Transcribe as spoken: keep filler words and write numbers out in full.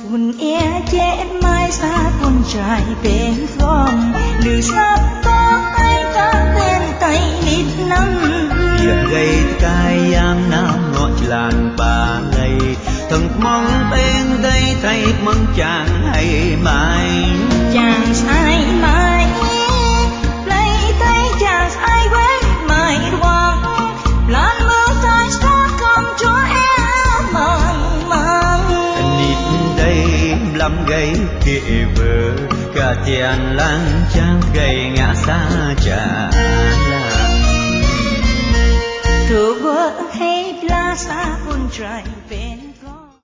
Hùn e chết mai xa con trai bên phong lử sắp có ai ta tên tay nít năm Địa gây cai giang nam ngọt làn bà lầy thần mong bên đây thay mong chàng hay mai chàng sai mai lấy tay chàng sai quên mai đoan lan mưa tay xa cầm cho em mong mong nít đây lắm gây kệ vợ cả tiền lang trang gầy ngã xa trả làng thừa vợ hay la xa con trai về